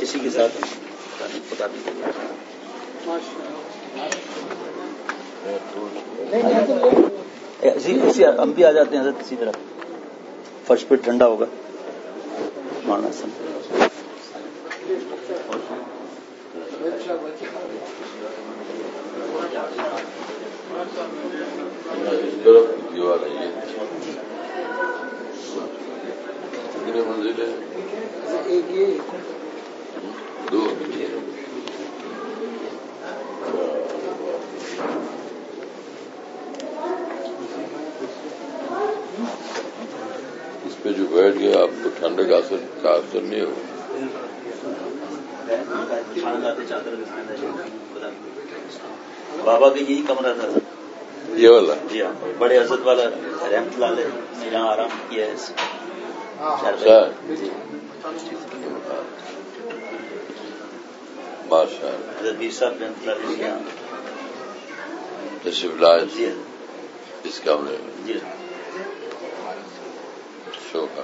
اسی کے ساتھ خدا بھی اسی ہم بھی آ جاتے ہیں حضرت اسی طرح فرش پہ ٹھنڈا ہوگا مارنا سن دیوار ہے یہ کتنے منزل ہے؟ دو. اس پہ جو بیٹھ گیا آپ کو ٹھنڈے کا اثر نہیں ہوگا. بابا کا یہی کمرہ تھا یہ والا. جی ہاں بڑے حضرت والا رحمت اللہ علیہ نے یہاں آرام کیا ہے. ماشاء اللہ. حضرت میر صاحب رحمت اللہ علیہ یہاں تشریف لائے اس کمرے میں. جی شوق ہے.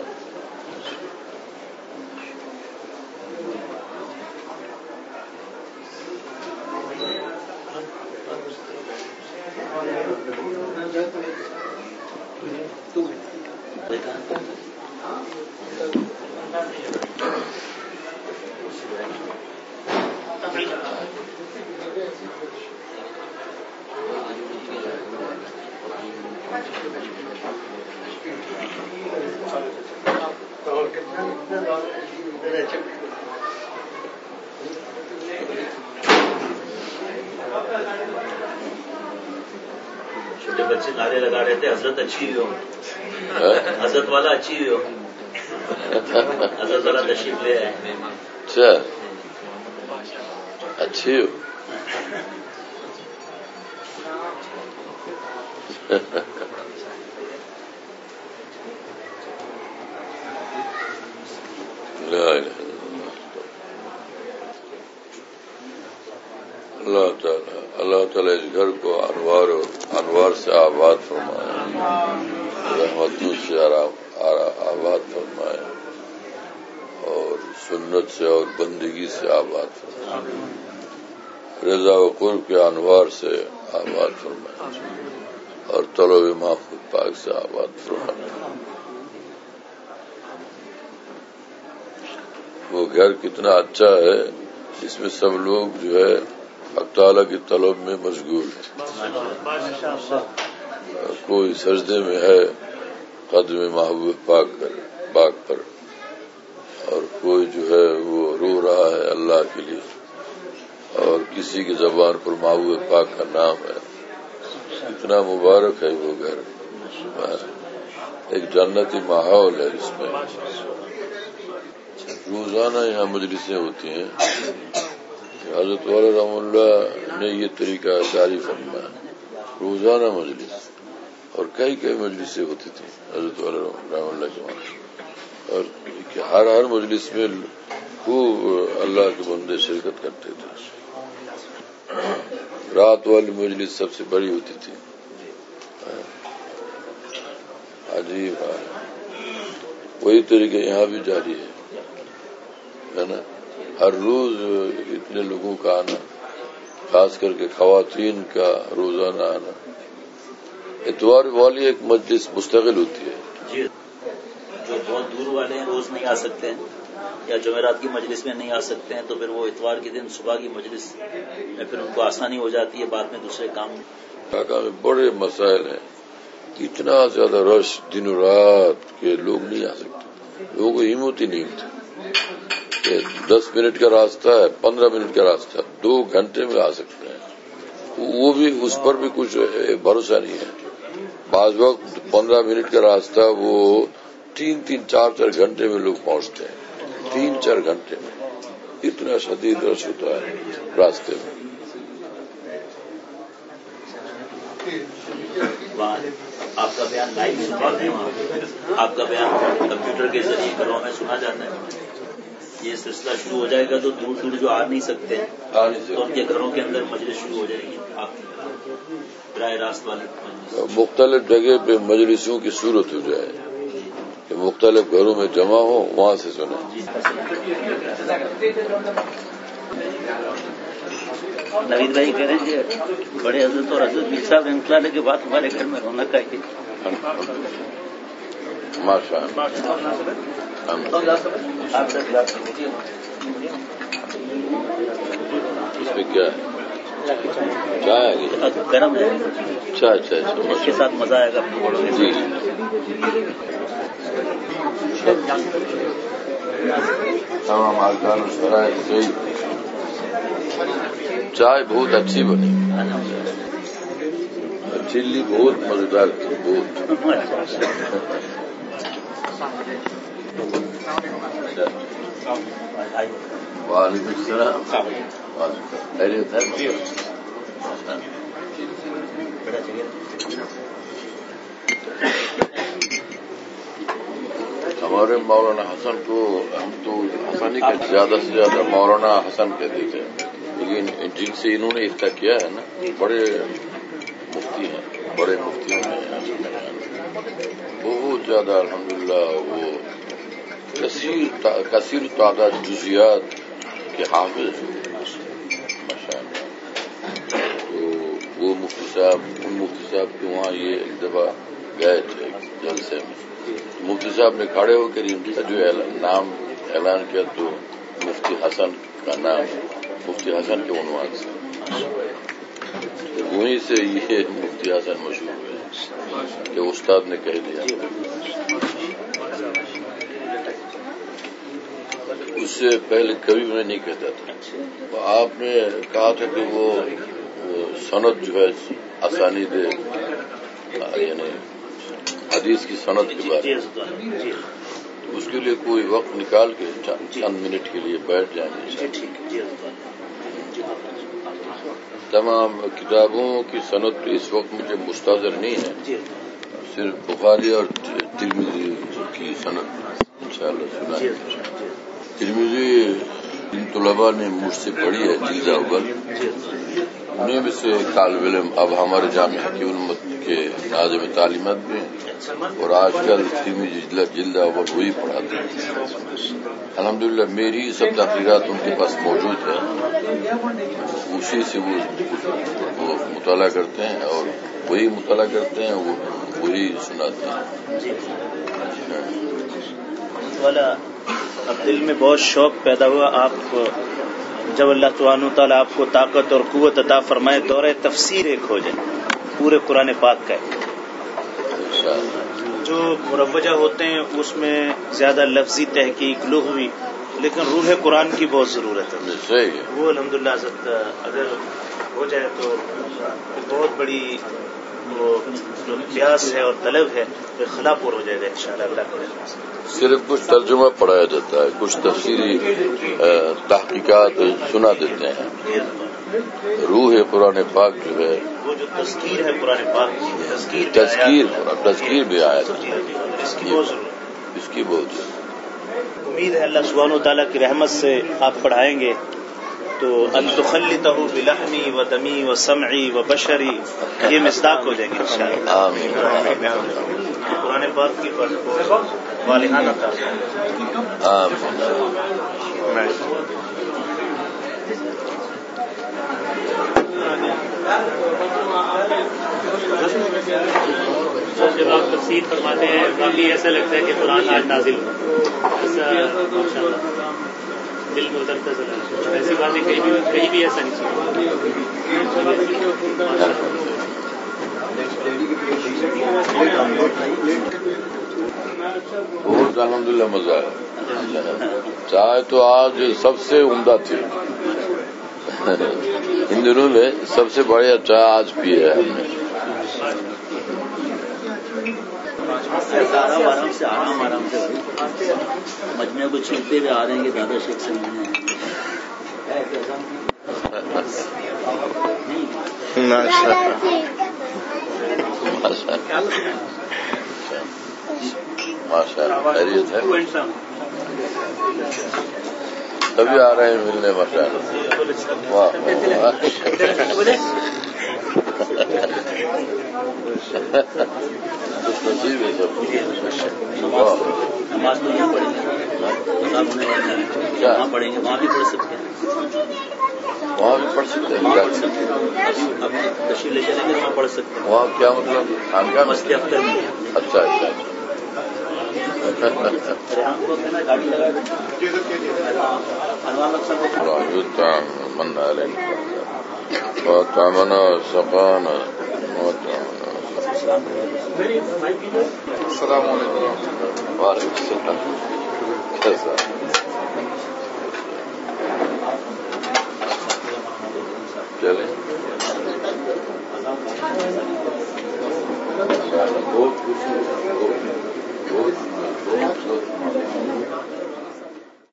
چھوٹے بچے نعرے لگا رہے تھے حضرت اچھی ہوئی ہو حضرت والا اچھی ہوئی ہو حضرت والا تشریف لے آئے. اچھا اچھی ہو. اللہ تعالیٰ اس گھر کو انوار سے آباد فرمائے, رحمتوں سے آباد فرمائے اور سنت سے اور بندگی سے آباد فرمائے, رضا و قرب کے انوار سے آباد فرمائے اور طلب محفوظ پاک سے آباد فرمائے. وہ گھر کتنا اچھا ہے, اس میں سب لوگ جو ہے حق تعالیٰ کی طلب میں مشغول ہے. کوئی سجدے میں ہے قدم محبوب پاک پر اور کوئی جو ہے وہ رو رہا ہے اللہ کے لیے اور کسی کی زبان پر محبوب پاک کا نام ہے. اتنا مبارک ہے وہ گھر, ایک جنتی ماحول ہے اس میں. روزانہ یہاں مجلسیں ہوتی ہیں. حضرت والا رحمہ اللہ نے یہ طریقہ جاری فرمایا, روزانہ مجلس اور کئی مجلسیں ہوتی تھیں حضرت والا رحمہ اللہ کے وہاں, اور ہر مجلس میں خوب اللہ کے بندے شرکت کرتے تھے. رات والی مجلس سب سے بڑی ہوتی تھی. عجیب ہے. وہی طریقہ یہاں بھی جاری ہے نا. ہر روز اتنے لوگوں کا آنا, خاص کر کے خواتین کا روزانہ آنا. اتوار والی ایک مجلس مستقل ہوتی ہے. جی جو بہت دور والے ہیں روز نہیں آ سکتے ہیں یا جمعرات کی مجلس میں نہیں آ سکتے ہیں تو پھر وہ اتوار کے دن صبح کی مجلس میں پھر ان کو آسانی ہو جاتی ہے بعد میں دوسرے کام. ڈھاکہ میں بڑے مسائل ہیں, اتنا زیادہ رش دن و رات کے لوگ نہیں آ سکتے. لوگوں کو ہمت ہی نہیں ہوتی کہ 10 منٹ کا راستہ ہے, 15 منٹ کا راستہ 2 گھنٹے میں آ سکتے ہیں. وہ بھی اس پر بھی کچھ بھروسہ نہیں ہے. بعض وقت 15 منٹ کا راستہ وہ 3-4 گھنٹے میں لوگ پہنچتے ہیں. 3-4 گھنٹے میں اتنا شدید رش ہوتا ہے راستے میں. آپ کا بیان لائیو سنتے ہیں, وہاں آپ کا بیان کمپیوٹر کے ذریعے گھروں میں سنا جاتا ہے. یہ سلسلہ شروع ہو جائے گا تو دور دور جو آ نہیں سکتے تو ان کے گھروں کے اندر مجلس شروع ہو جائے گی. آپ براہ راست والی مختلف جگہ پہ مجلسوں کی صورت ہو جائے. کہ مختلف گھروں میں جمع ہو وہاں سے سنیں. نوید بھائی کہہ رہے ہیں کہ بڑے حضرت اور حضرت میر صاحب رحمۃ اللہ کے بعد ہمارے گھر میں رونق آئی. ماشاء اللہ. اس میں کیا ہے؟ چائے آ گئی گرم ہے. اچھا اس کے ساتھ مزہ آئے گا. جی. تمام آلکان صحیح. چائے بہت اچھی بنی. چلی بہت مزیدار تھی. بہت. وعلیکم السلام. خیریت ہے؟ ہمارے مولانا حسن کو ہم تو حسن ہی کہتے، زیادہ سے زیادہ مولانا حسن کہتے تھے، لیکن جن سے انہوں نے افتتاح کیا ہے نا بڑے مفتی ہیں، بڑے مفتیوں میں بہت زیادہ الحمدللہ وہ کثیر تعداد جزیات کے حافظ ماشاء اللہ. تو وہ مفتی صاحب کے وہاں یہ ایک دفعہ گئے تھے جلسے میں. مفتی صاحب نے کھڑے ہو کر ان کا جو نام اعلان کیا تو مفتی حسن کا نام مفتی حسن کے عنوان سے، وہیں سے یہ مفتی حسن مشہور ہوئے کہ استاد نے کہہ دیا. اس سے پہلے کبھی میں نہیں کہتا تھا. آپ نے کہا تھا کہ وہ سند جو ہے اسانید یعنی حدیث کی سند کے بارے میں اس کے لیے کوئی وقت نکال کے چند منٹ کے لیے بیٹھ جائیں گے. تمام کتابوں کی سند اس وقت مجھے مستحضر نہیں ہے، صرف بخاری اور ترمذی کی سند انشاءاللہ سنا ہے. ترمذی ان طلباء نے مجھ سے پڑھی ہے جلد اول، انہیں میں سے طالب علم اب ہمارے جامعہ حکیم المت کے ناظم تعلیمات بھی ہیں، اور آج کل ترمذی جلد اول وہی پڑھاتے ہیں. الحمدللہ میری سب تحقیقات ان کے پاس موجود ہے، اسی سے وہ مطالعہ کرتے ہیں اور وہی مطالعہ کرتے ہیں، وہی سناتے ہیں. اب دل میں بہت شوق پیدا ہوا، آپ جب اللہ سبحانہ تعالیٰ آپ کو طاقت اور قوت عطا فرمائے دورہ تفسیر ایک ہو جائے پورے قرآن پاک کا. جو مروجہ ہوتے ہیں اس میں زیادہ لفظی تحقیق لغوی، لیکن روح قرآن کی بہت ضرورت ہے. وہ الحمدللہ حضرت اگر ہو جائے تو بہت بڑی وہ پیاس ہے اور طلب ہے، تو خلا پور ہو جائے گا انشاءاللہ. اللہ کرے. صرف کچھ ترجمہ پڑھایا جاتا ہے، کچھ تفسیری تحقیقات سنا دیتے ہیں. روح قرآن پاک جو ہے وہ جو تذکیر ہے قرآن پاک کی تذکیر بھی آیا ہے، اس کی بہت ضرورت. اس کی بہت امید ہے اللہ سبحانہ تعالیٰ کی رحمت سے آپ پڑھائیں گے تو ان تخلطہ بلحمی و دمی و سمعی و بشری یہ مصداق ہو جائے گی انشاءاللہ. آمین. قرآن پاک کی والہانہ تھا. جب آپ تفسیر فرماتے ہیں کافی ایسا لگتا ہے کہ قرآن آج نازل دل میں اترتا چلا. ایسی باتیں کہیں بھی ایسا نہیں بہت الحمدللہ مزہ ہے. چائے تو آج سب سے عمدہ تھی. ان دنوں میں سب سے بڑھیا چائے آج پی ہے ہم نے. آرام سے مجمع کو چھیلتے ہوئے آ رہے ہیں کہ دادا شیخ سے ملنے ماشاء اللہ. خیریت ہے؟ تبھی آ رہے ہیں ملنے. ماشاء اللہ. واہ نصیب ہے سب نماز تو یہاں پڑھیں گے، وہاں پڑھیں گے، وہاں بھی پڑھ سکتے ہیں، وہاں بھی پڑھ سکتے ہیں، وہاں پڑھ سکتے ہیں، ابھی تشریف لے چلیں گے وہاں پڑھ سکتے ہیں، وہاں کیا مطلب خانقاہ مسجد اختر میں. اچھا اچھا گاڑی لگا من وطعمنا وسقانا السلام علیکم. وعلیکم السلام. کیسا